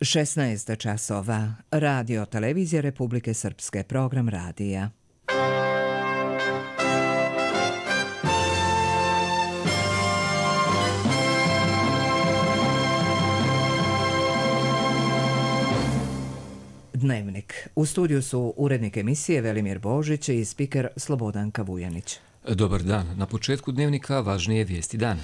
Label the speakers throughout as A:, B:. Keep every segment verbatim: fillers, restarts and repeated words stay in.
A: šesnaest časova. Radio Televizija Republike Srpske. Program radija. Dnevnik. U studiju su urednik emisije Velimir Božić i spiker Slobodanka Vujanić.
B: Dobar dan. Na početku dnevnika važnije vijesti dana.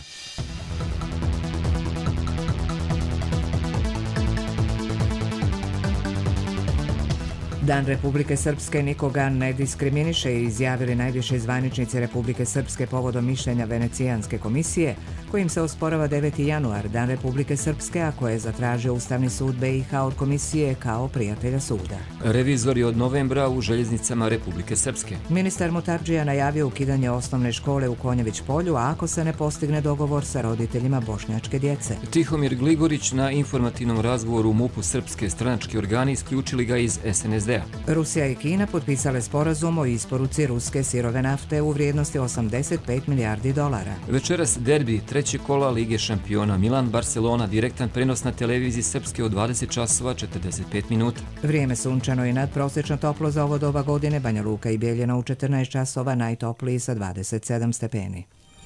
A: Dan Republike Srpske nikoga ne diskriminiše, izjavili najviše zvaničnici Republike Srpske povodom mišljenja Venecijanske komisije, kojim se osporava deveti januar, Dan Republike Srpske, a koje je zatražio Ustavni sud B i H od komisije kao prijatelja suda.
B: Revizori od novembra u željeznicama Republike Srpske.
A: Ministar Mutardžija najavio ukidanje osnovne škole u Konjević polju, a ako se ne postigne dogovor sa roditeljima bošnjačke djece.
B: Tihomir Gligorić na informativnom razgovoru u MUP-u srpske stranački organi isključili ga iz S N S D.
A: Rusija i Kina potpisale sporazum o isporuci ruske sirove nafte u vrijednosti osamdeset pet milijardi dolara.
B: Večeras derbi treće kola Lige šampiona Milan-Barcelona, direktan prenos na televiziji Srpske od dvadeset časova četrdeset pet minuta.
A: Vrijeme sunčano i nadprosečno toplo za ovo doba godine, Banja Luka i Bijeljina u četrnaest časova, najtopliji sa dvadeset sedam stepeni.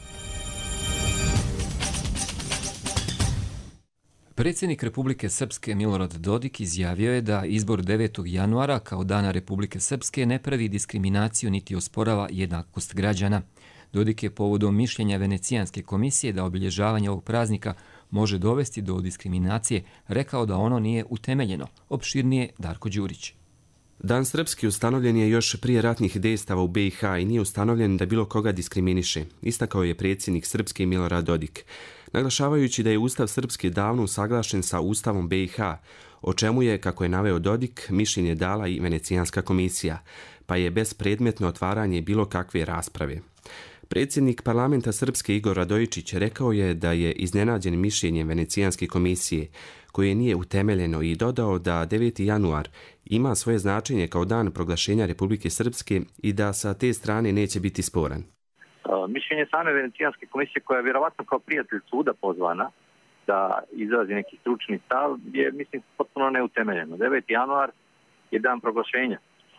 B: Predsjednik Republike Srpske Milorad Dodik izjavio je da izbor devetog januara kao Dana Republike Srpske ne pravi diskriminaciju niti osporava jednakost građana. Dodik je povodom mišljenja Venecijanske komisije da obilježavanje ovog praznika može dovesti do diskriminacije rekao da ono nije utemeljeno. Opširnije Darko Đurić.
C: Dan Srpski ustanovljen je još prije ratnih dejstava u B i H i nije ustanovljen da bilo koga diskriminiše, istakao je predsjednik Srpske Milorad Dodik, naglašavajući da je Ustav Srpske davno usaglašen sa Ustavom B i H, o čemu je, kako je naveo Dodik, mišljenje dala i Venecijanska komisija, pa je bespredmetno otvaranje bilo kakve rasprave. Predsjednik parlamenta Srpske Igor Radojičić rekao je da je iznenađen mišljenjem Venecijanske komisije, koje nije utemeljeno, i dodao da deveti januar ima svoje značenje kao dan proglašenja Republike Srpske i da sa te strane neće biti sporan.
D: Mišljenje same Venecijanske komisije, koja je vjerovatno kao prijatelj suda pozvana da izrazi neki stručni stav, je, mislim, potpuno neutemeljeno. deveti januar je dan proglašenja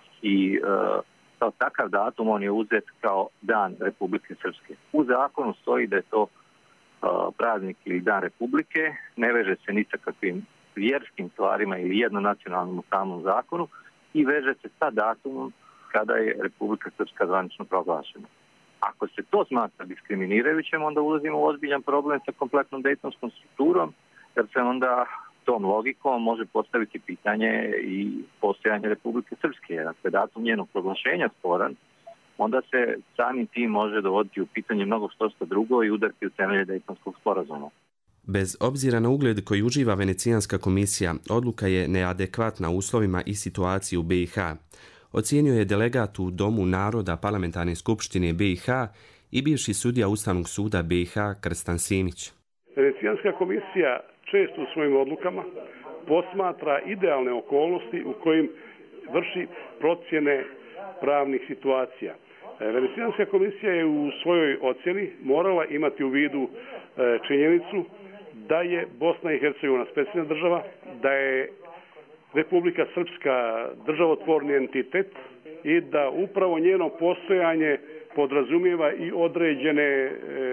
D: i uh, kao takav datum on je uzet kao Dan Republike Srpske. U zakonu stoji da je to uh, praznik ili Dan Republike, ne veže se ni sa kakvim vjerskim stvarima ili jednonacionalnim u samom zakonu i veže se sa datumom kada je Republika Srpska zvanično proglašena. Ako se to smatra diskriminirajućem, onda ulazimo u ozbiljan problem sa kompletnom dejtonskom strukturom, jer se onda tom logikom može postaviti pitanje i postojanje Republike Srpske. Jer ako je datum njenog proglašenja sporan, onda se samim tim može dovoditi u pitanje mnogo što drugo i udariti u temelje dejtonskog sporazuma.
C: Bez obzira na ugled koji uživa Venecijanska komisija, odluka je neadekvatna uslovima i situaciji u B i H. Ocijenio je delegat u Domu naroda Parlamentarne skupštine B i H i bivši sudija Ustavnog suda B i H Krstan Simić.
E: Venecijanska komisija često u svojim odlukama posmatra idealne okolnosti u kojim vrši procjene pravnih situacija. Venecijanska komisija je u svojoj ocjeni morala imati u vidu činjenicu da je Bosna i Hercegovina specijalna država, da je Republika Srpska državotvorni entitet i da upravo njeno postojanje podrazumijeva i određene e,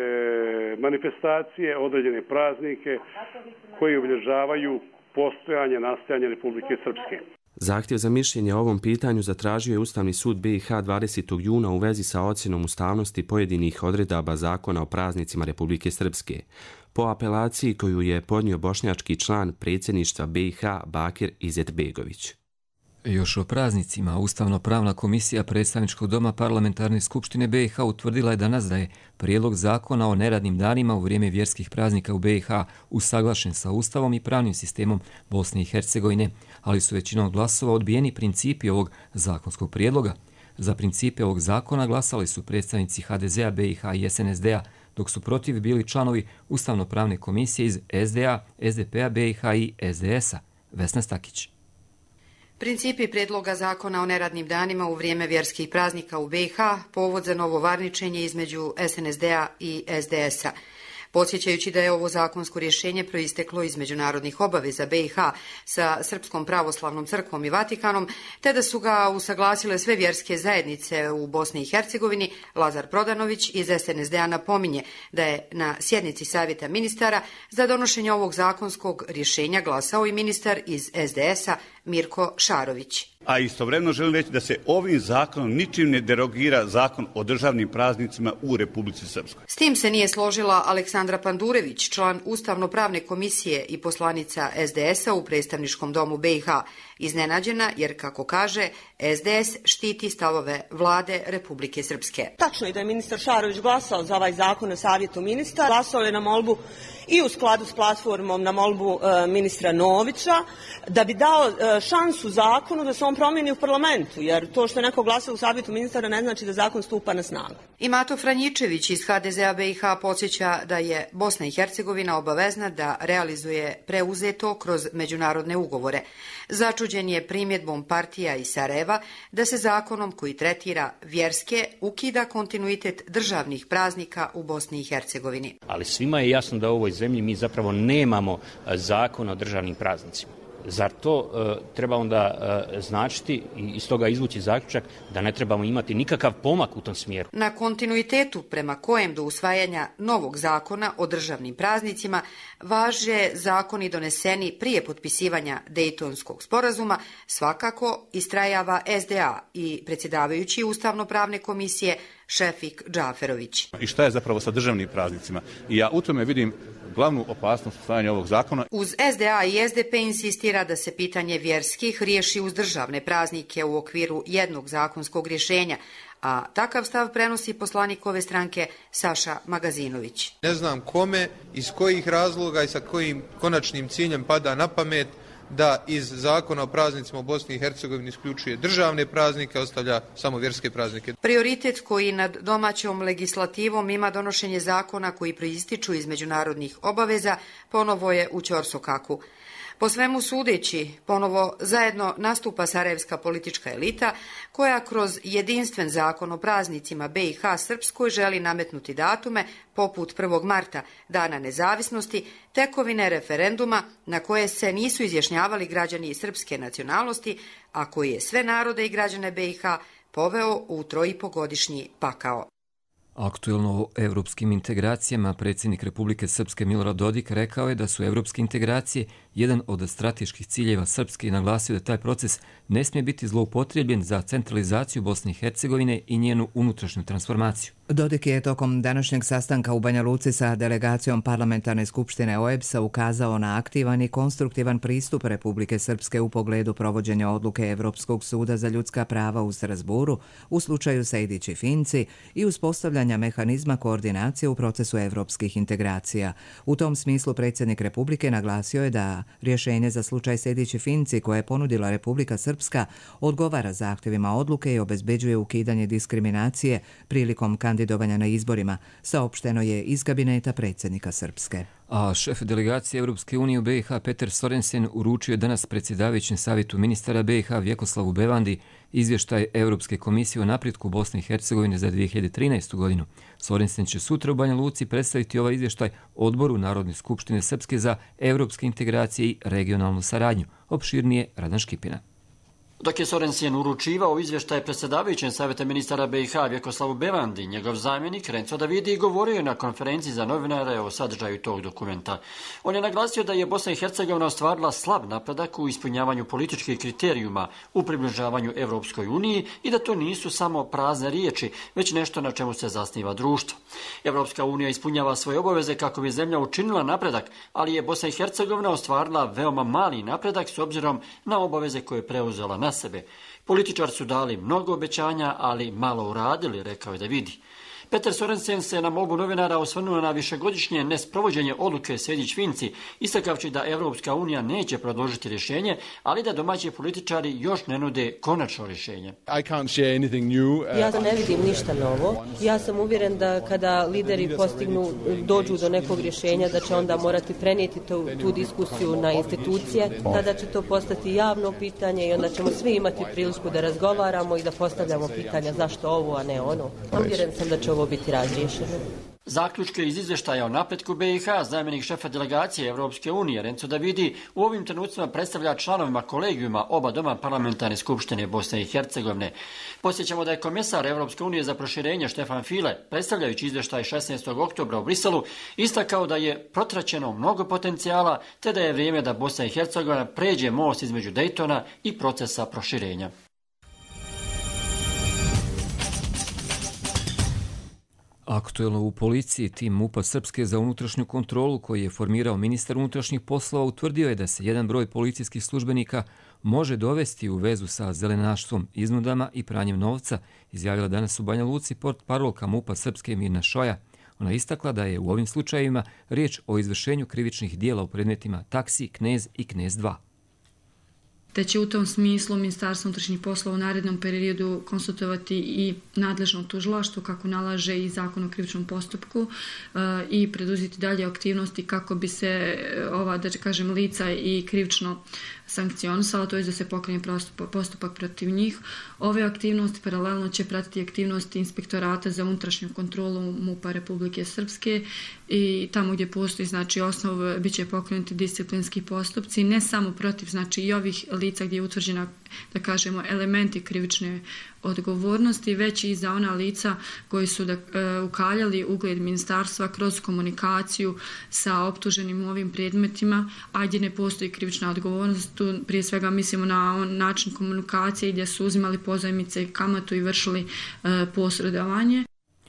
E: manifestacije, određene praznike koji obilježavaju postojanje, nastajanje Republike Srpske.
C: Zahtjev za mišljenje o ovom pitanju zatražio je Ustavni sud B i H dvadesetog juna u vezi sa ocjenom ustavnosti pojedinih odredaba zakona o praznicima Republike Srpske, po apelaciji koju je podnio bošnjački član predsjedništva B i H Bakir Izetbegović.
B: Još o praznicima, Ustavno-pravna komisija Predstavničkog doma Parlamentarne skupštine B i H utvrdila je danas da je prijedlog zakona o neradnim danima u vrijeme vjerskih praznika u B i H usaglašen sa Ustavom i pravnim sistemom Bosne i Hercegovine, ali su većinom glasova odbijeni principi ovog zakonskog prijedloga. Za principe ovog zakona glasali su predstavnici H D Z-a, B i H i S N S D-a, dok su protiv bili članovi Ustavno-pravne komisije iz S D A, S D P-a, B i H i S D S-a. Vesna Stakić.
F: Principi prijedloga zakona o neradnim danima u vrijeme vjerskih praznika u B i H povod za novo varničenje između S N S D-a i S D S-a. Podsjećajući da je ovo zakonsko rješenje proisteklo iz međunarodnih obaveza B i H sa Srpskom pravoslavnom crkvom i Vatikanom, te da su ga usaglasile sve vjerske zajednice u Bosni i Hercegovini, Lazar Prodanović iz S N S D-a napominje da je na sjednici Savjeta ministara za donošenje ovog zakonskog rješenja glasao i ministar iz S D S-a Mirko Šarović.
G: A istovremeno želim reći da se ovim zakonom ničim ne derogira zakon o državnim praznicima u Republici Srpskoj.
F: S tim se nije složila Aleksandra Pandurević, član Ustavno-pravne komisije i poslanica S D S-a u predstavničkom domu B i H, iznenađena jer, kako kaže, S D S štiti stavove vlade Republike Srpske.
H: Tačno je da je ministar Šarović glasao za ovaj zakon o Savjetu ministara, glasao je na molbu i u skladu s platformom na molbu e, ministra Novića, da bi dao e, šansu zakonu da se on promijeni u parlamentu, jer to što je neko glasao u Savjetu ministara ne znači da zakon stupa na snagu.
F: I Mato Franjičević iz H D Z-a B i H podsjeća da je Bosna i Hercegovina obavezna da realizuje preuzeto kroz međunarodne ugovore. Začuđen je primjedbom partija iz Sarajeva da se zakonom koji tretira vjerske ukida kontinuitet državnih praznika u Bosni i Hercegovini.
I: Ali svima je jasno da u ovoj zemlji mi zapravo nemamo zakon o državnim praznicima. Zar to uh, treba onda uh, značiti i iz toga izvući zaključak da ne trebamo imati nikakav pomak u tom smjeru?
F: Na kontinuitetu prema kojem do usvajanja novog zakona o državnim praznicima važe zakoni doneseni prije potpisivanja Dejtonskog sporazuma svakako istrajava S D A i predsjedavajući Ustavno-pravne komisije Šefik Džaferović.
J: I šta je zapravo sa državnim praznicima? I ja u tome vidim glavnu opasnost usvajanja ovog zakona.
F: Uz S D A i S D P insistira da se pitanje vjerskih riješi uz državne praznike u okviru jednog zakonskog rješenja, a takav stav prenosi poslanik ove stranke Saša Magazinović.
K: Ne znam kome, iz kojih razloga i sa kojim konačnim ciljem pada na pamet da iz zakona o praznicima u Bosni i Hercegovini isključuje državne praznike, ostavlja samo vjerske praznike.
F: Prioritet koji nad domaćom legislativom ima donošenje zakona koji proističu iz međunarodnih obaveza ponovo je u ćorsokaku. Po svemu sudeći, ponovo zajedno nastupa sarajevska politička elita koja kroz jedinstven zakon o praznicima B i H Srpskoj želi nametnuti datume poput prvog marta, Dana nezavisnosti, tekovine referenduma na koje se nisu izjašnjavali građani srpske nacionalnosti, a koji je sve narode i građane B i H poveo u trojipogodišnji pakao.
B: Aktuelno o evropskim integracijama predsjednik Republike Srpske Milorad Dodik rekao je da su evropske integracije jedan od strateških ciljeva Srpske i naglasio da taj proces ne smije biti zloupotrebljen za centralizaciju Bosne i Hercegovine i njenu unutrašnju transformaciju.
A: Dodik je tokom današnjeg sastanka u Banja Luci sa delegacijom Parlamentarne skupštine O E B S-a ukazao na aktivan i konstruktivan pristup Republike Srpske u pogledu provođenja odluke Evropskog suda za ljudska prava u Strasburu u slučaju Sejdić i Finci i uspostavljanja mehanizma koordinacije u procesu evropskih integracija. U tom smislu predsjednik Republike naglasio je da rješenje za slučaj Sejdić i Finci koje je ponudila Republika Srpska odgovara zahtjevima odluke i obezbeđuje ukidanje diskriminacije prilikom kandidovanja na izborima, saopšteno je iz kabineta predsjednika Srpske.
B: A šef delegacije Europske unije u B i H Peter Sorensen uručio je danas predsjedavajućem savjetu ministara B i H Vjekoslavu Bevandi izvještaj Europske komisije o napretku Bosne i Hercegovine za dvije hiljade trinaestu godinu. Sorensen će sutra u Banja Luci predstaviti ovaj izvještaj Odboru Narodne skupštine Srpske za europske integracije i regionalnu saradnju. Opširnije Radan Škipina.
L: Dok je Sorensen uručivao izvještaj predsjedavajućem savjeta ministara B i H Vjekoslavu Bevandi, njegov zamjenik Renzo Davidi govorio je na konferenciji za novinare o sadržaju tog dokumenta. On je naglasio da je Bosna i Hercegovina ostvarila slab napredak u ispunjavanju političkih kriterijuma u približavanju Evropskoj uniji i da to nisu samo prazne riječi, već nešto na čemu se zasniva društvo. Evropska unija ispunjava svoje obaveze kako bi zemlja učinila napredak, ali je Bosna i Hercegovina ostvarila veoma mali napredak s obzirom na obaveze koje je preuzela na sebe. Političari su dali mnogo obećanja, ali malo uradili, rekao je Davidi. Peter Sorensen se na molbu novinara osvrnuo na višegodišnje nesprovođenje odluke Sejdić-Finci, istakavši da Evropska unija neće predložiti rješenje, ali da domaći političari još ne nude konačno rješenje.
H: Ja ne vidim ništa novo. Ja sam uvjeren da kada lideri postignu, dođu do nekog rješenja, da će onda morati prenijeti tu, tu diskusiju na institucije, tada će to postati javno pitanje i onda ćemo svi imati priliku da razgovaramo i da postavljamo pitanja zašto ovo, a ne ono. Uvjeren sam da će ovo biti razriješeno.
L: Zaključke iz izvještaja o napretku B i H zamjenik šefa delegacije Europske unije Renzo Davidi u ovim trenucima predstavlja članovima kolegijuma oba doma parlamentarne skupštine Bosne i Hercegovine. Podsjećamo da je komesar Europske unije za proširenje Štefan File, predstavljajući izvještaj šesnaestog oktobra u Briselu, istakao da je protraćeno mnogo potencijala te da je vrijeme da Bosna i Hercegovina pređe most između Daytona i procesa proširenja.
B: Aktuelno u policiji, tim MUP-a Srpske za unutrašnju kontrolu koji je formirao ministar unutrašnjih poslova utvrdio je da se jedan broj policijskih službenika može dovesti u vezu sa zelenaštvom, iznudama i pranjem novca, izjavila danas u Banja Luci portparolka MUP-a Srpske Mirna Šoja. Ona istakla da je u ovim slučajevima riječ o izvršenju krivičnih dijela u predmetima Taksi, Knez i Knez dva.
M: Te će u tom smislu Ministarstvo unutrašnjih poslova u narednom periodu konsultovati i nadležno tužilaštvo kako nalaže i Zakon o krivičnom postupku i preduzeti dalje aktivnosti kako bi se ova, da kažem, lica i krivično sankcionisala, to je da se pokrene postupak protiv njih. Ove aktivnosti paralelno će pratiti aktivnosti Inspektorata za unutrašnju kontrolu MUP-a Republike Srpske i tamo gdje postoji znači osnov bit će pokrenuti disciplinski postupci, ne samo protiv znači i ovih lica gdje je utvrđena, da kažemo, elementi krivične odgovornosti, već i za ona lica koji su da, e, ukaljali ugled ministarstva kroz komunikaciju sa optuženim u ovim predmetima, a gdje ne postoji krivična odgovornost. Tu prije svega mislimo na on način komunikacije gdje su uzimali pozajmice i kamatu i vršili e, posredovanje.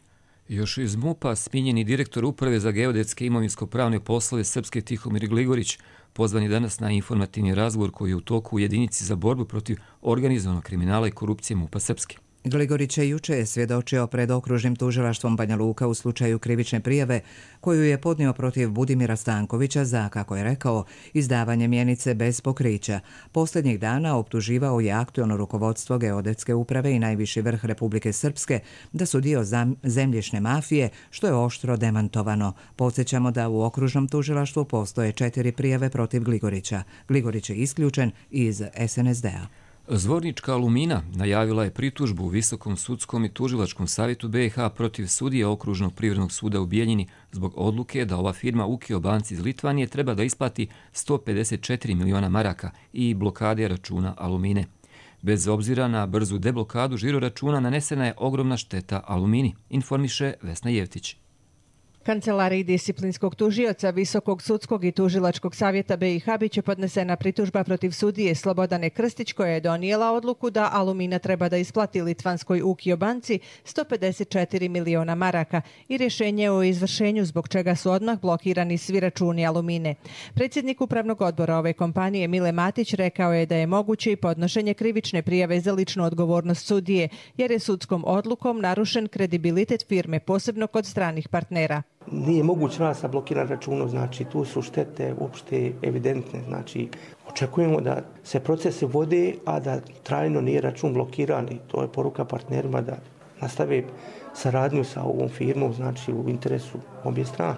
B: Još iz MUP-a smijenjeni direktor Uprave za geodetske imovinsko-pravne poslove Srpske Tihomir Gligorić pozvan je danas na informativni razgovor koji je u toku u jedinici za borbu protiv organizovanog kriminala i korupcije MUP-a Srpske.
A: Gligorić je juče svjedočio pred okružnim tužilaštvom Banja Luka u slučaju krivične prijave koju je podnio protiv Budimira Stankovića za, kako je rekao, izdavanje mjenice bez pokrića. Posljednjih dana optuživao je aktualno rukovodstvo geodetske uprave i najviši vrh Republike Srpske da su dio zemljišne mafije, što je oštro demantovano. Podsjećamo da u okružnom tužilaštvu postoje četiri prijave protiv Gligorića. Gligorić je isključen iz S N S D-a.
B: Zvornička Alumina najavila je pritužbu u Visokom sudskom i tužilačkom savjetu B i H protiv sudije Okružnog privrednog suda u Bijeljini zbog odluke da ova firma Ukio Banci iz Litvanije treba da isplati sto pedeset četiri miliona maraka i blokade računa Alumine. Bez obzira na brzu deblokadu žiro računa nanesena je ogromna šteta Alumini, informiše Vesna Jevtić.
N: Kancelariji disciplinskog tužioca Visokog sudskog i tužilačkog savjeta B i H biće podnesena pritužba protiv sudije Slobodane Krstić koja je donijela odluku da Alumina treba da isplati litvanskoj Ukio banci sto pedeset četiri miliona maraka i rješenje o izvršenju zbog čega su odmah blokirani svi računi Alumine. Predsjednik upravnog odbora ove kompanije Mile Matić rekao je da je moguće i podnošenje krivične prijave za ličnu odgovornost sudije jer je sudskom odlukom narušen kredibilitet firme, posebno kod stranih partnera.
O: Nije moguće nas blokiran računom, znači tu su štete uopšte evidentne, znači očekujemo da se procesi vode, a da trajno nije račun blokiran i to je poruka partnerima da nastave saradnju sa ovom firmom, znači u interesu obje strane.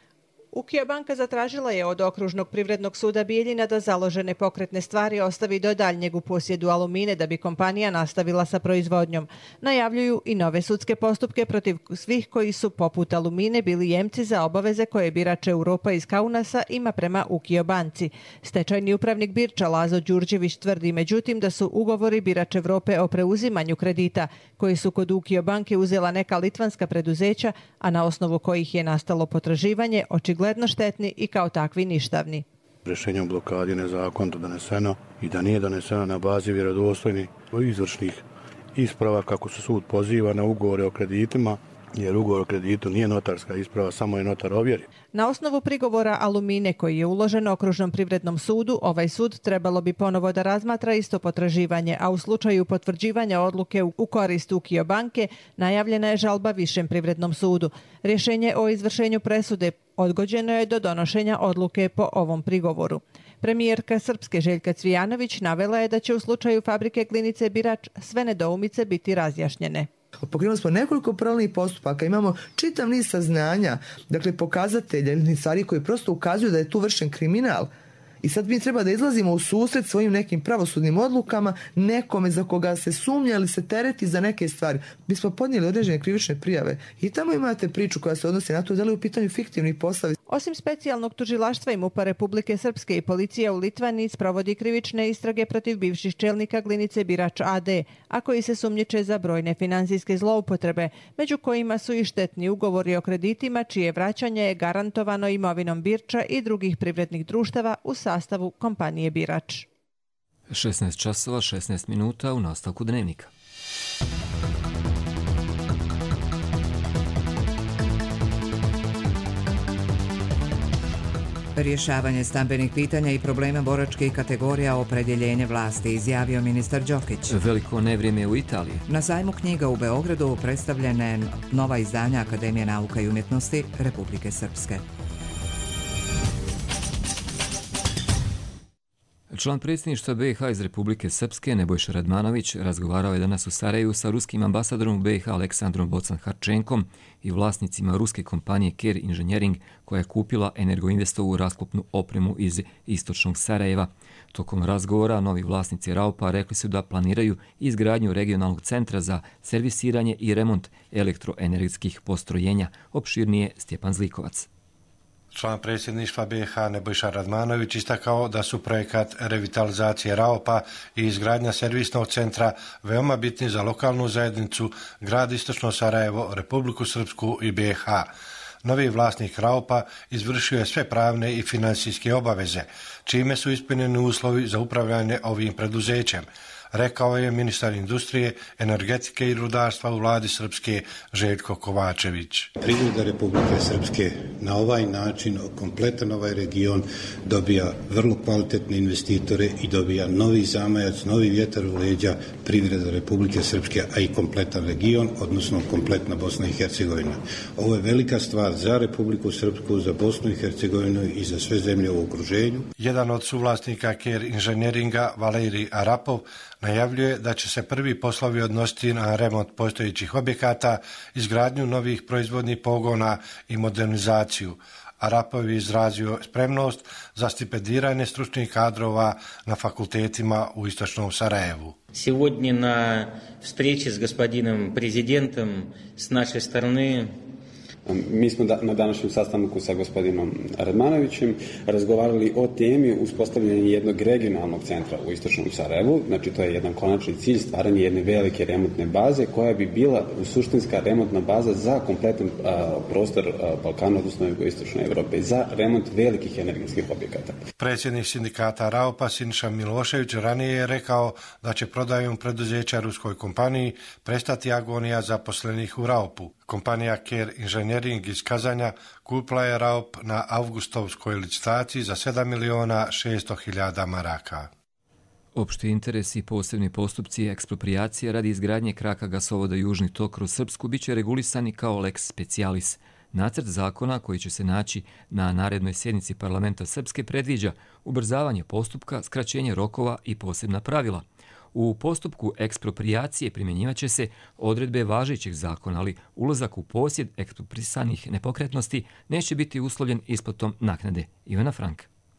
N: Ukio banka zatražila je od Okružnog privrednog suda Bijeljina da založene pokretne stvari ostavi do daljnjeg u posjedu Alumine da bi kompanija nastavila sa proizvodnjom. Najavljuju i nove sudske postupke protiv svih koji su poput Alumine bili jemci za obaveze koje birač Europa iz Kaunasa ima prema Ukio banci. Stečajni upravnik Birča Lazo Đurđević tvrdi međutim da su ugovori birač Evrope o preuzimanju kredita koji su kod Ukio banke uzela neka litvanska preduzeća, a na osnovu kojih je nastalo potraživanje očigledno gledno štetni i kao takvi ništavni.
P: Rješenje o blokadi je nezakonito doneseno i da nije doneseno na bazi vjerodostojnih izvršnih isprava kako se sud poziva na ugovore o kreditima, jer ugovor o kreditu nije notarska isprava, samo je notar ovjeri.
N: Na osnovu prigovora Alumine koji je uložen Okružnom privrednom sudu, ovaj sud trebalo bi ponovo da razmatra isto potraživanje, a u slučaju potvrđivanja odluke u korist Ukio banke najavljena je žalba Višem privrednom sudu. Rješenje o izvršenju presude odgođeno je do donošenja odluke po ovom prigovoru. Premijerka Srpske Željka Cvijanović navela je da će u slučaju fabrike Klinice Birač sve nedoumice biti razjašnjene.
Q: Pokrenuli smo nekoliko paralelnih postupaka, imamo čitav niz saznanja, dakle pokazatelja ili stvari koji prosto ukazuju da je tu vršen kriminal I sad mi treba da izlazimo u susret svojim nekim pravosudnim odlukama, nekome za koga se sumnja ili se tereti za neke stvari. Mi smo podnijeli određene krivične prijave i tamo imate priču koja se odnosi na to da li je u pitanju fiktivni poslovi.
N: Osim specijalnog tužilaštva i MUP-a Republike Srpske i policija u Litvaniji sprovodi krivične istrage protiv bivših čelnika Glinice Birač a d, a koji se sumnjiče za brojne finansijske zloupotrebe, među kojima su i štetni ugovori o kreditima čije vraćanje je garantovano imovinom Birča i drugih privrednih društava u sastavu kompanije Birač.
B: šesnaest časova šesnaest minuta u nastavku dnevnika.
A: Rješavanje stambenih pitanja i problema boračkih kategorija opredjeljenje vlasti, izjavio ministar Đokić.
B: Veliko nevrijeme u Italiji.
A: Na sajmu knjiga u Beogradu predstavljene nova izdanja Akademije nauka i umjetnosti Republike Srpske.
B: Član predsjedništva B i H iz Republike Srpske Nebojša Radmanović razgovarao je danas u Sarajevu sa ruskim ambasadorom u B i H Aleksandrom Bocan-Harčenkom i vlasnicima ruske kompanije Ker Inženjering koja je kupila Energoinvestovu rasklopnu opremu iz istočnog Sarajeva. Tokom razgovora novi vlasnici Raupa rekli su da planiraju izgradnju regionalnog centra za servisiranje i remont elektroenergetskih postrojenja. Opširnije Stjepan Zlikovac.
R: Član predsjedništva B i H Nebojša Radmanović istakao da su projekat revitalizacije Raupa i izgradnja servisnog centra veoma bitni za lokalnu zajednicu, grad Istočno Sarajevo, Republiku Srpsku i B i H. Novi vlasnik Raupa izvršio je sve pravne i finansijske obaveze, čime su ispunjeni uslovi za upravljanje ovim preduzećem, rekao je ministar industrije, energetike i rudarstva u vladi Srpske Željko Kovačević.
S: Privreda Republike Srpske na ovaj način, kompletan ovaj region, dobija vrlo kvalitetne investitore i dobija novi zamajac, novi vjetar u leđa privreda Republike Srpske, a i kompletan region, odnosno kompletna Bosna i Hercegovina. Ovo je velika stvar za Republiku Srpsku, za Bosnu i Hercegovinu i za sve zemlje u okruženju.
R: Jedan od suvlasnika Ker Inženjeringa, Valerij Arapov, najavljuje da će se prvi poslovi odnositi na remont postojećih objekata, izgradnju novih proizvodnih pogona i modernizaciju. Arapov je izrazio spremnost za stipendiranje stručnih kadrova na fakultetima u Istočnom Sarajevu.
T: Сегодня на встрече с господином президентом с нашей стороны
U: Mi smo na današnjem sastanku sa gospodinom Radmanovićem razgovarali o temi uspostavljanja jednog regionalnog centra u Istočnom Sarajevu. Znači, to je jedan konačni cilj, stvaranje jedne velike remontne baze koja bi bila suštinska remontna baza za kompletan a, prostor a, Balkana, odnosno jugoistočne Evrope, za remont velikih energetskih objekata.
R: Predsjednik sindikata Raupa Siniša Milošević ranije je rekao da će prodajom preduzeća ruskoj kompaniji prestati agonija zaposlenih u Raupu. Kompanija Ker Inženjering iz Kazanja kupila je Raup na avgustovskoj licitaciji za sedam miliona šesto hiljada maraka.
B: Opšti interes i posebni postupci ekspropriacije radi izgradnje kraka gasovoda Južni tok kroz Srpsku biće regulisani kao lex specialis. Nacrt zakona koji će se naći na narednoj sjednici parlamenta Srpske predviđa ubrzavanje postupka, skraćenje rokova i posebna pravila. U postupku ekspropriacije primjenjivat će se odredbe važećeg zakona, ali ulazak u posjed eksproprisanih nepokretnosti neće biti uslovljen isplatom naknade. Ivana Frank.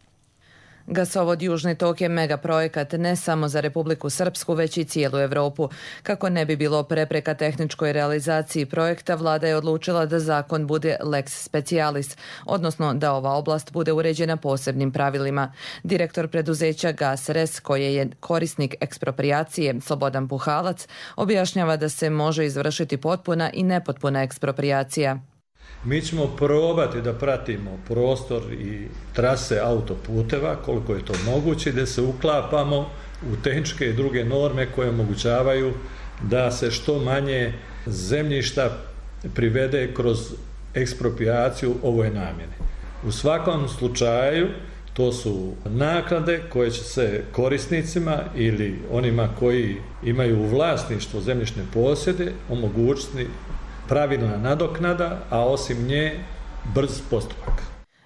V: Gasovod Južni tok je megaprojekat ne samo za Republiku Srpsku, već i cijelu Evropu. Kako ne bi bilo prepreka tehničkoj realizaciji projekta, vlada je odlučila da zakon bude lex specialis, odnosno da ova oblast bude uređena posebnim pravilima. Direktor preduzeća GasRes, koje je korisnik ekspropriacije, Slobodan Puhalac, objašnjava da se može izvršiti potpuna i nepotpuna ekspropriacija.
W: Mi ćemo probati da pratimo prostor i trase autoputeva, koliko je to moguće, da se uklapamo u tehničke i druge norme koje omogućavaju da se što manje zemljišta privede kroz ekspropriaciju ovoj namjene. U svakom slučaju to su naknade koje će se korisnicima ili onima koji imaju u vlasništvu zemljišne posjede omogućiti pravilna nadoknada, a osim nje brz postupak.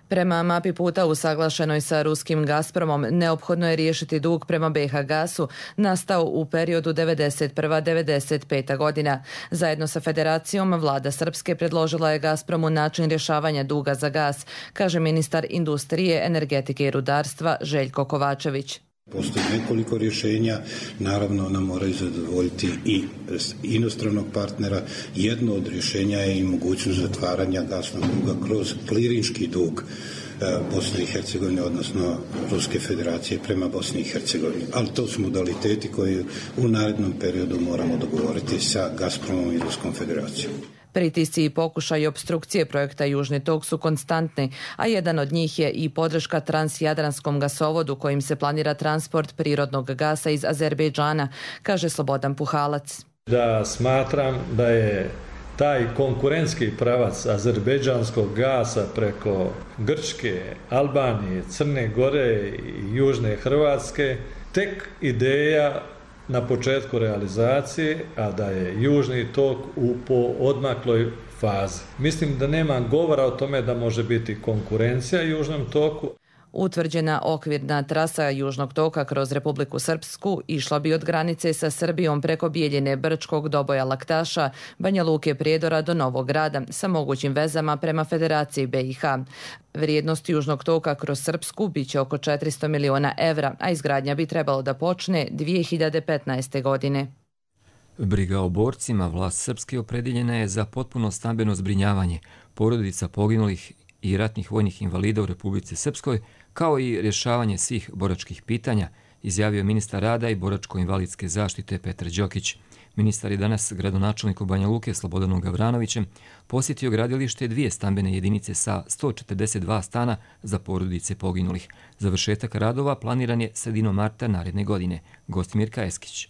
V: Prema mapi puta usaglašenoj sa ruskim Gazpromom, neophodno je riješiti dug prema B H Gasu nastao u periodu devedeset prva do devedeset peta godina. Zajedno sa Federacijom, vlada Srpske predložila je Gazpromu način rješavanja duga za gas, kaže ministar industrije, energetike i rudarstva Željko Kovačević.
S: Postoji nekoliko rješenja, naravno ona moraju zadovoljiti i inostranog partnera. Jedno od rješenja je i mogućnost zatvaranja gasnog duga kroz klirinški dug Bosne i Hercegovine, odnosno Ruske federacije prema Bosni i Hercegovini. Ali to su modaliteti koji u narednom periodu moramo dogovoriti sa Gazpromom i Ruskom federacijom.
V: Pritisci i pokušaj opstrukcije projekta Južni tok su konstantni, a jedan od njih je i podrška transjadranskom gasovodu kojim se planira transport prirodnog gasa iz Azerbejdžana, kaže Slobodan Puhalac.
W: Da smatram da je taj konkurentski pravac azerbejdžanskog gasa preko Grčke, Albanije, Crne Gore i Južne Hrvatske tek ideja na početku realizacije, a da je Južni tok u poodmakloj fazi. Mislim da nema govora o tome da može biti konkurencija Južnom toku.
V: Utvrđena okvirna trasa Južnog toka kroz Republiku Srpsku išla bi od granice sa Srbijom preko Bijeljine, Brčkog, Doboja, Laktaša, Banja Luke, Prijedora do Novog Grada sa mogućim vezama prema Federaciji B i H. Vrijednost Južnog toka kroz Srpsku biće oko četiristo miliona evra, a izgradnja bi trebalo da počne dvije hiljade petnaeste. godine.
B: Briga o borcima, vlast Srpske opredjeljena je za potpuno stambeno zbrinjavanje porodica poginulih i ratnih vojnih invalida u Republici Srpskoj, kao i rješavanje svih boračkih pitanja, izjavio ministar rada i boračko-invalidske zaštite Petar Đokić. Ministar je danas gradonačelniku Banja Luke Slobodanom Gavranovićem posjetio gradilište dvije stambene jedinice sa sto četrdeset dva stana za porodice poginulih. Završetak radova planiran je sredinom marta naredne godine. Gostimirka Eskić.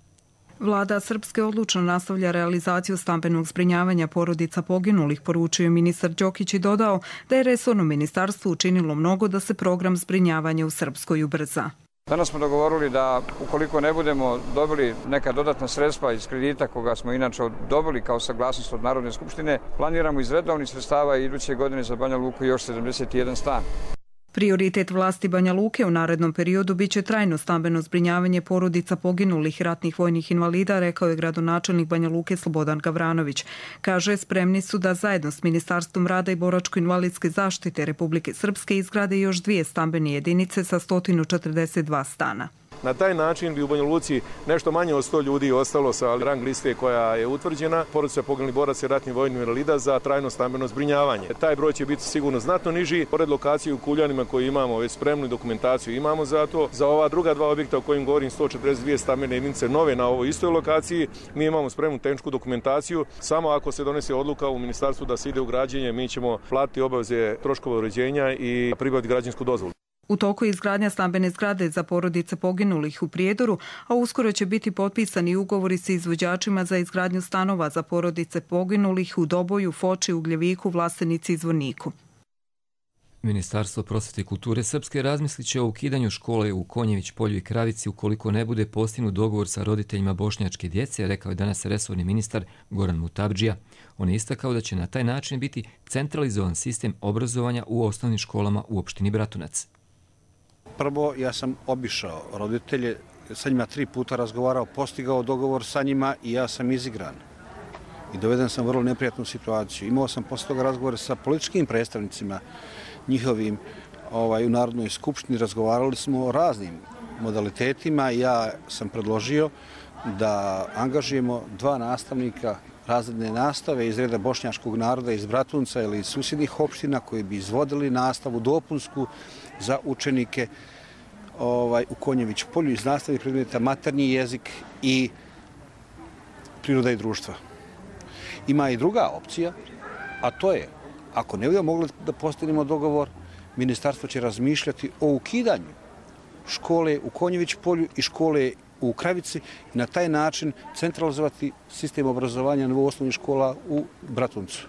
C: Vlada Srpske odlučno nastavlja realizaciju stambenog zbrinjavanja porodica poginulih, poručio ministar Đokić i dodao da je resorno ministarstvo učinilo mnogo da se program zbrinjavanja u Srpskoj ubrza.
D: Danas smo dogovorili da ukoliko ne budemo dobili neka dodatna sredstva iz kredita koga smo inače dobili kao saglasnost od Narodne skupštine, planiramo iz redovnih sredstava iduće godine za Banja Luku još sedamdeset jedan stan.
C: Prioritet vlasti Banja Luke u narednom periodu biće trajno stambeno zbrinjavanje porodica poginulih ratnih vojnih invalida, rekao je gradonačelnik Banja Luke Slobodan Gavranović. Kaže, spremni su da zajedno s Ministarstvom rada i boračko-invalidske zaštite Republike Srpske izgrade još dvije stambene jedinice sa sto četrdeset dva stana.
E: Na taj način bi u Banja Luci nešto manje od sto ljudi ostalo sa rang liste koja je utvrđena, porodica poginulih boraca i ratnih vojnih invalida za trajno stambeno zbrinjavanje. Taj broj će biti sigurno znatno niži, pored lokacije u Kuljanima koji imamo već spremnu dokumentaciju imamo za to. Za ova druga dva objekta o kojim govorim, sto četrdeset dvije stambene jedinice nove na ovoj istoj lokaciji, mi imamo spremnu tehničku dokumentaciju. Samo ako se donese odluka u ministarstvu da se ide u građenje, mi ćemo platiti obaveze troškova uređenja i pribaviti građansku dozvolu.
C: U toku je izgradnja stambene zgrade za porodice poginulih u Prijedoru, a uskoro će biti potpisani ugovori sa izvođačima za izgradnju stanova za porodice poginulih u Doboju, Foči, Ugljeviku, Vlastenici i Zvorniku.
B: Ministarstvo prosvete i kulture Srpske razmislit će o ukidanju škole u Konjević polju i Kravici ukoliko ne bude postignut dogovor sa roditeljima bošnjačke djece, rekao je danas resorni ministar Goran Mutabdžija. On je istakao da će na taj način biti centralizovan sistem obrazovanja u osnovnim školama u opštini Bratunac.
X: Prvo, ja sam obišao roditelje, sa njima tri puta razgovarao, postigao dogovor sa njima i ja sam izigran. I doveden sam u vrlo neprijatnu situaciju. Imao sam posle toga razgovore sa političkim predstavnicima njihovim ovaj, u Narodnoj skupštini. Razgovarali smo o raznim modalitetima. Ja sam predložio da angažujemo dva nastavnika razredne nastave iz reda bošnjačkog naroda iz Bratunca ili iz susjednih opština koji bi izvodili nastavu dopunsku za učenike ovaj, u Konjević polju iz nastavnih predmeta maternji jezik i priroda i društva. Ima i druga opcija, a to je, ako ne budemo mogli da postignemo dogovor, ministarstvo će razmišljati o ukidanju škole u Konjević polju i škole u Kravici i na taj način centralizovati sistem obrazovanja na nivou osnovnih škola u Bratuncu.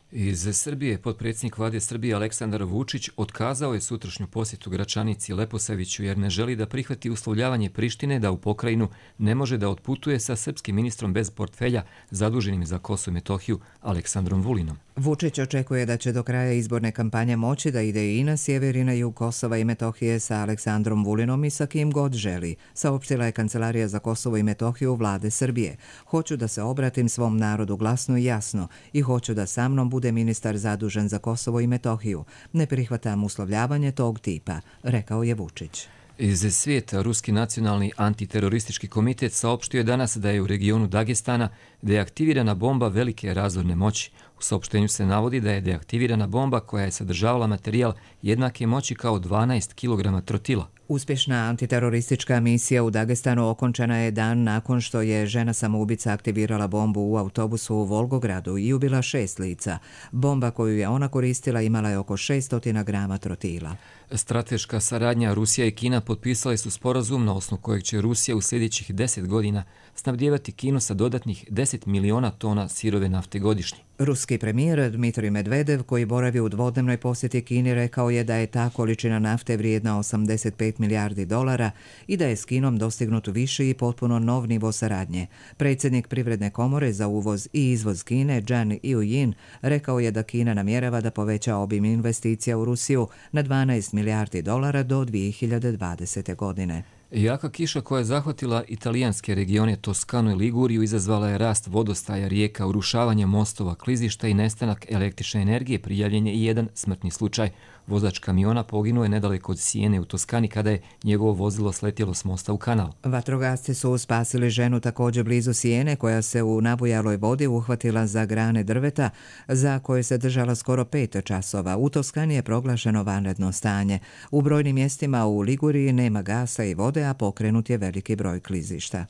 B: Iz Srbije potpredsjednik vlade Srbije Aleksandar Vučić otkazao je sutrašnju posjetu Gračanici Leposaviću jer ne želi da prihvati uslovljavanje Prištine da u pokrajinu ne može da otputuje sa srpskim ministrom bez portfelja zaduženim za Kosovo i Metohiju Aleksandrom Vulinom.
A: Vučić očekuje da će do kraja izborne kampanje moći da ide i na sjever i na jug Kosova i Metohije sa Aleksandrom Vulinom i sa kim god želi, saopštila je Kancelarija za Kosovo i Metohiju vlade Srbije. Hoću da se obratim svom narodu glasno i jasno i hoću da sa mnom bude ministar zadužen za Kosovo i Metohiju. Ne prihvatam uslovljavanje tog tipa, rekao je Vučić.
B: Iz svijeta, Ruski nacionalni antiteroristički komitet saopštio je danas da je u regionu Dagestana deaktivirana bomba velike razorne moći. U saopštenju se navodi da je deaktivirana bomba koja je sadržavala materijal jednake moći kao dvanaest kilograma trotila.
A: Uspješna antiteroristička misija u Dagestanu okončana je dan nakon što je žena samoubica aktivirala bombu u autobusu u Volgogradu i ubila šest lica. Bomba koju je ona koristila imala je oko šesto grama trotila.
B: Strateška saradnja Rusija i Kina potpisali su sporazum na osnovu kojeg će Rusija u sljedećih deset godina snabdijevati Kinu sa dodatnih deset miliona tona sirove nafte godišnje.
A: Ruski premijer Dmitrij Medvedev, koji boravi u dvodnevnoj posjeti Kini, rekao je da je ta količina nafte vrijedna osamdeset pet milijardi dolara i da je s Kinom dostignut viši i potpuno nov nivo saradnje. Predsjednik Privredne komore za uvoz i izvoz Kine, Zhang Yujin, rekao je da Kina namjerava da poveća obim investicija u Rusiju na dvanaest milijardi dolara do dvije hiljade dvadesete. godine.
B: Jaka kiša koja je zahvatila italijanske regione Toskanu i Liguriju izazvala je rast vodostaja rijeka, urušavanje mostova, klizišta i nestanak električne energije. Prijavljen je i jedan smrtni slučaj. Vozač kamiona poginuo je nedaleko od Sijene u Toskani kada je njegovo vozilo sletjelo s mosta u kanal.
A: Vatrogasci su spasili ženu također blizu Sijene koja se u nabujaloj vodi uhvatila za grane drveta za koje se držala skoro pet časova. U Toskani je proglašeno vanredno stanje. U brojnim mjestima u Liguriji nema gasa i vode, a pokrenut je veliki broj klizišta.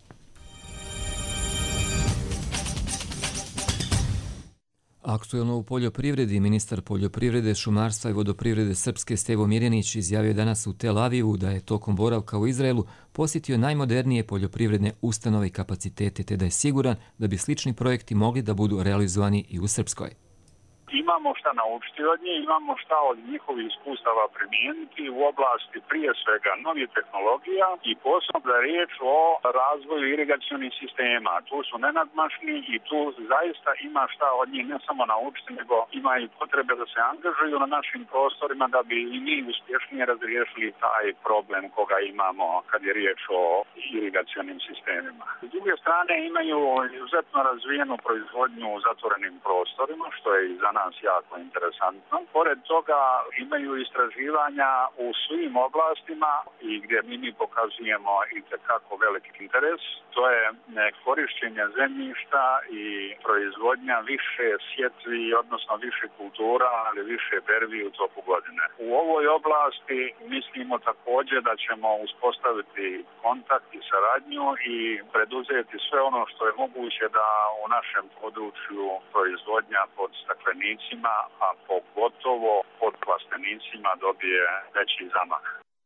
B: Aktuelno u poljoprivredi, ministar poljoprivrede, šumarstva i vodoprivrede Srpske Stevo Mirjanić izjavio danas u Tel Avivu da je tokom boravka u Izraelu posjetio najmodernije poljoprivredne ustanove i kapacitete, te da je siguran da bi slični projekti mogli da budu realizovani i u Srpskoj.
G: Imamo šta naučiti od njih, imamo šta od njihovih iskustava primijeniti u oblasti prije svega novih tehnologija i posebno da je riječ o razvoju irigacionih sistema. Tu su nenadmašni i tu zaista ima šta od njih ne samo naučiti, nego ima i potrebe da se angažuju na našim prostorima da bi i mi uspješnije razriješili taj problem koga imamo kad je riječ o irigacionim sistemima. S druge strane imaju izuzetno razvijenu proizvodnju u zatvorenim prostorima, što je i za nas jako interesantno. Pored toga imaju istraživanja u svim oblastima i gdje mi, mi pokazujemo itekako veliki interes. To je korištenje zemljišta i proizvodnja više sjetvi, odnosno više kultura, ali više bervi u toku godine. U ovoj oblasti mislimo također da ćemo uspostaviti kontakt i saradnju i preduzeti sve ono što je moguće da u našem području proizvodnja pod staklenicima, a pogotovo pod plastenicima dobije veći zamah.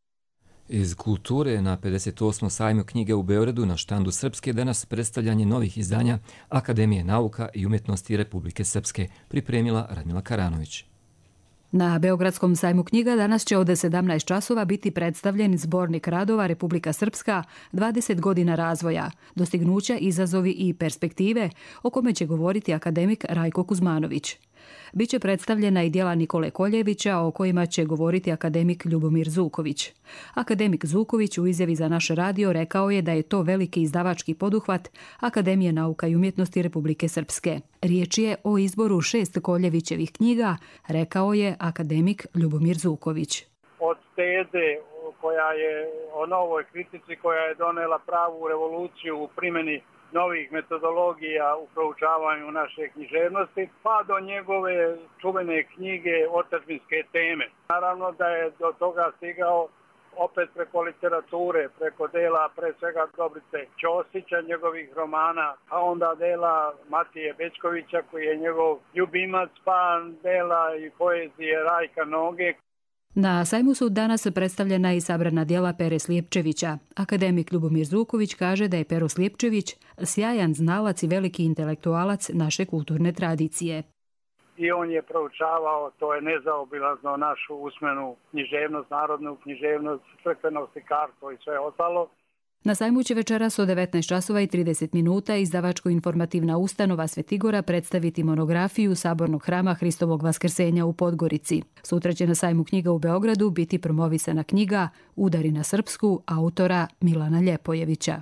B: Iz kulture na pedeset osmom sajmu knjige u Beogradu na štandu Srpske danas predstavljanje novih izdanja Akademije nauka i umjetnosti Republike Srpske, pripremila Radmila Karanović.
I: Na Beogradskom sajmu knjiga danas će od sedamnaest časova biti predstavljen zbornik radova Republika Srpska dvadeset godina razvoja, dostignuća, izazovi i perspektive, o kome će govoriti akademik Rajko Kuzmanović. Biće predstavljena i djela Nikole Koljevića, o kojima će govoriti akademik Ljubomir Zuković. Akademik Zuković u izjavi za naš radio rekao je da je to veliki izdavački poduhvat Akademije nauka i umjetnosti Republike Srpske. Riječ je o izboru šest Koljevićevih knjiga, rekao je akademik Ljubomir Zuković.
J: Od teze koja je o novoj kritici koja je donela pravu revoluciju u primjeni novih metodologija u proučavanju naše književnosti, pa do njegove čuvene knjige Otadžbinske teme. Naravno da je do toga stigao opet preko literature, preko dela pre svega Dobrice Ćosića, njegovih romana, a onda dela Matije Bečkovića koji je njegov ljubimac, pa dela i poezije Rajka Noge.
I: Na sajmu su danas predstavljena i sabrana djela Pere Slijepčevića. Akademik Ljubomir Zuković kaže da je Pero Slijepčević sjajan znalac i veliki intelektualac naše kulturne tradicije.
J: i on je proučavao, to je nezaobilazno, našu usmenu književnost, narodnu književnost, crkveno slikarstvo i sve ostalo.
I: Na sajmu će večeras od devetnaest časova i trideset minuta izdavačko-informativna ustanova Svetigora predstaviti monografiju Sabornog hrama Hristovog vaskrsenja u Podgorici. Sutra će na sajmu knjiga u Beogradu biti promovisana knjiga Udari na srpsku autora Milana Ljepojevića.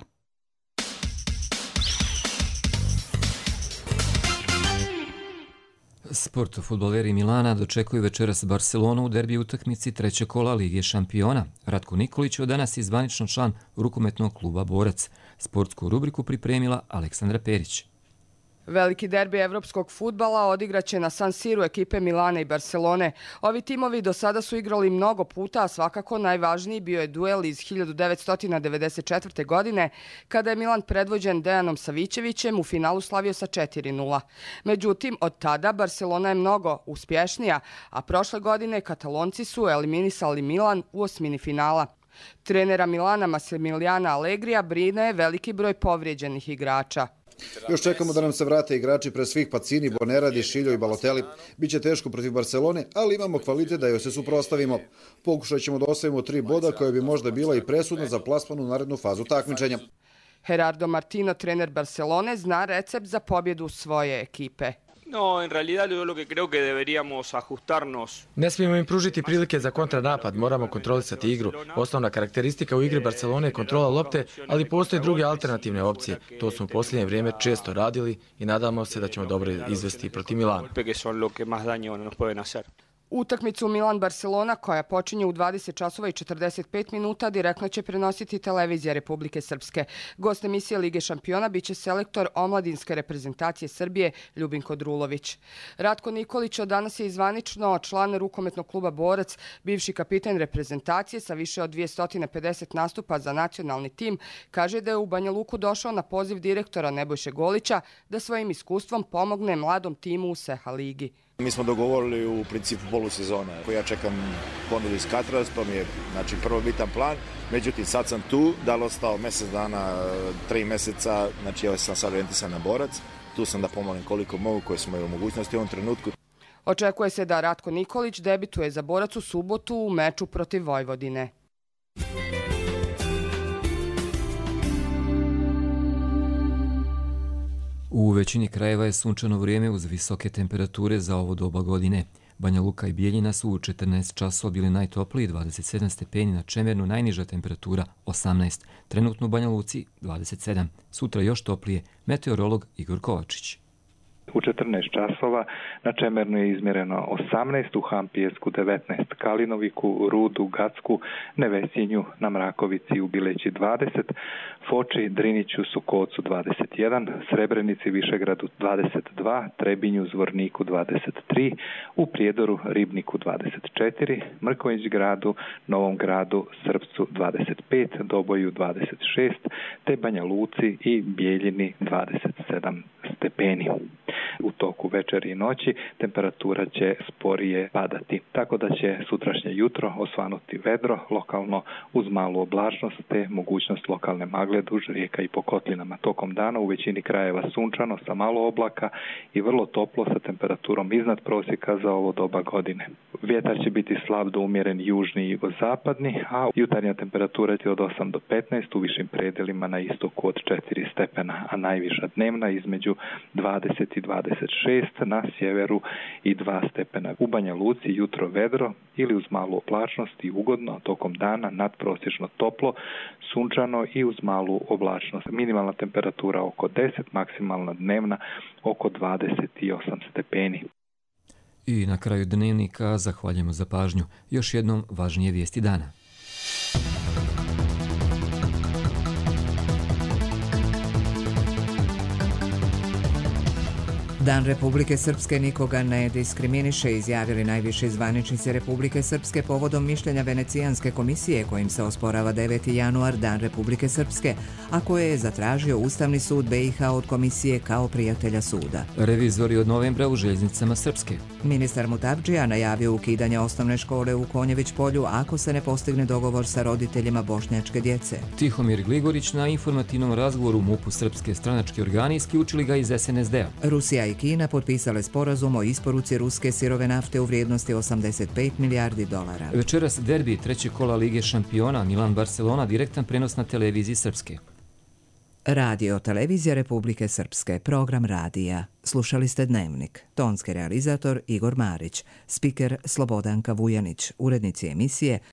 B: Sport fudbaleri Milana dočekuju večeras Barcelonu u derbi utakmici trećeg kola Lige šampiona. Ratko Nikolić je danas i zvanično član rukometnog kluba Borac. Sportsku rubriku pripremila Aleksandra Perić.
F: Veliki derbi evropskog fudbala odigraće na San Siru ekipe Milana i Barcelone. Ovi timovi do sada su igrali mnogo puta, a svakako najvažniji bio je duel iz hiljadu devetsto devedeset četvrte. godine, kada je Milan predvođen Dejanom Savićevićem u finalu slavio sa četiri nula. Međutim, od tada Barcelona je mnogo uspješnija, a prošle godine Katalonci su eliminisali Milan u osmini finala. Trenera Milana Massimiliana Allegrija brine veliki broj povrijeđenih igrača.
H: Još čekamo da nam se vrate igrači pre svih Pacini, Boneradi, Šiljo i Balotelli. Biće teško protiv Barcelone, ali imamo kvalitet da joj se suprotstavimo. Pokušat ćemo da osvojimo tri boda koje bi možda bila i presudna za plasman u narednu fazu takmičenja.
F: Gerardo Martino, trener Barcelone, zna recept za pobjedu svoje ekipe.
K: No, en realidad yo lo que creo que deberíamos ajustarnos.
L: Ne smijemo im pružiti prilike za kontranapad, moramo kontrolisati igru. Osnovna karakteristika u igri Barcelone je kontrola lopte, ali postoje druge alternativne opcije. To smo u posljednje vrijeme često radili i nadamo se da ćemo dobro izvesti protiv Milana.
F: Utakmicu Milan-Barcelona, koja počinje u dvadeset časova i četrdeset pet minuta, direktno će prenositi televizija Republike Srpske. Gost emisije Lige šampiona biće selektor omladinske reprezentacije Srbije Ljubinko Drulović. Ratko Nikolić od danas je zvanično član rukometnog kluba Borac, bivši kapitan reprezentacije sa više od dvjesto pedeset nastupa za nacionalni tim, kaže da je u Banja Luku došao na poziv direktora Nebojše Golića da svojim iskustvom pomogne mladom timu u Seha ligi.
Y: Mi smo dogovorili u principu polusezone. Ja čekam ponudu iz Katras, to mi je znači, prvo bitan plan. Međutim, sad sam tu, da li ostao mjesec dana, tri mjeseca, znači ja sam sad orijentisan na Borac. Tu sam da pomognem koliko mogu, koje smo i u mogućnosti u ovom trenutku.
F: Očekuje se da Ratko Nikolić debituje za Borac u subotu u meču protiv Vojvodine.
B: U većini krajeva je sunčano vrijeme uz visoke temperature za ovo doba godine. Banja Luka i Bijeljina su u četrnaest časova bili najtopliji, dvadeset sedam stepeni, na Čemernu najniža temperatura osamnaest, trenutno u Banja Luci dvadeset sedam. Sutra još toplije, meteorolog Igor Kovačić.
Z: U četrnaest časova na Čemernu je izmjereno osamnaest, u Hampijesku devetnaest, Kalinoviku, Rudu, Gacku, Nevesinju, na Mrakovici u Bileći dvadeset, Foči, Driniću, Sukocu dvadeset jedan, Srebrenici, Višegradu dvadeset dva, Trebinju, Zvorniku dvadeset tri, u Prijedoru, Ribniku dvadeset četiri, Mrkonjić gradu, Novom gradu, Srpcu dvadeset pet, Doboju dvadeset šest, te Banja Luci i Bijeljini dvadeset sedam stepeni. U toku večeri i noći temperatura će sporije padati, tako da će sutrašnje jutro osvanuti vedro, lokalno uz malu oblačnost te mogućnost lokalne magle duž rijeka i po kotlinama. Tokom dana u većini krajeva sunčano sa malo oblaka i vrlo toplo sa temperaturom iznad prosjeka za ovo doba godine. Vjetar će biti slab do umjeren južni i jugozapadni, a jutarnja temperatura će od osam do petnaest, u višim predelima na istoku od četiri stepena, a najviša dnevna između dvadeset i dvadeset šest, na sjeveru i dva stepena. U Banja Luci jutro vedro ili uz malu oblačnost i ugodno, tokom dana nadprosječno toplo, sunčano i uz malu oblačnost. Minimalna temperatura oko deset, maksimalna dnevna oko dvadeset osam stepeni.
B: I na kraju dnevnika zahvaljujemo za pažnju. Još jednom važnije vijesti dana.
A: Dan Republike Srpske nikoga ne diskriminiše, izjavili najviši zvaničnici Republike Srpske povodom mišljenja Venecijanske komisije kojim se osporava deveti januar Dan Republike Srpske, a koje je zatražio Ustavni sud B i H od komisije kao prijatelja suda.
B: Revizori od novembra u željeznicama Srpske.
A: Ministar Mutabdžija najavio ukidanje osnovne škole u Konjević polju ako se ne postigne dogovor sa roditeljima bošnjačke djece.
B: Tihomir Gligorić na informativnom razgovoru MUP-u Srpske stranački organi isključili ga iz S N S D-a.
A: Rusija i Kina potpisale sporazum o isporuci ruske sirove nafte u vrijednosti osamdeset pet milijardi dolara.
B: Večeras derbi treće kola Lige šampiona Milan-Barcelona, direktan prenos na televiziji Srpske.
A: Radio Televizija Republike Srpske, program radija. Slušali ste Dnevnik. Tonski realizator Igor Marić, spiker Slobodanka Vujanić, urednici emisije